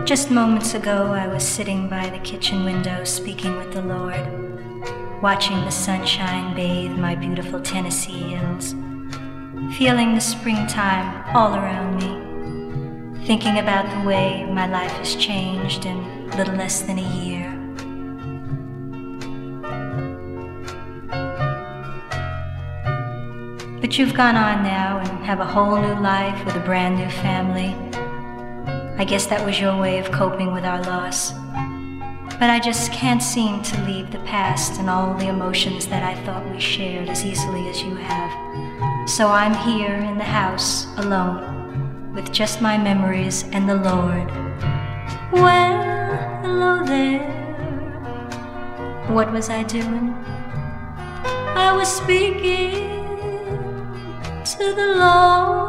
Just moments ago, I was sitting by the kitchen window speaking with the Lord, watching the sunshine bathe my beautiful Tennessee hills, feeling the springtime all around me, thinking about the way my life has changed in little less than a year. But you've gone on now and have a whole new life with a brand new family. I guess that was your way of coping with our loss. But I just can't seem to leave the past and all the emotions that I thought we shared as easily as you have. So I'm here in the house alone, with just my memories and the Lord. Well, hello there. What was I doing? I was speaking to the Lord.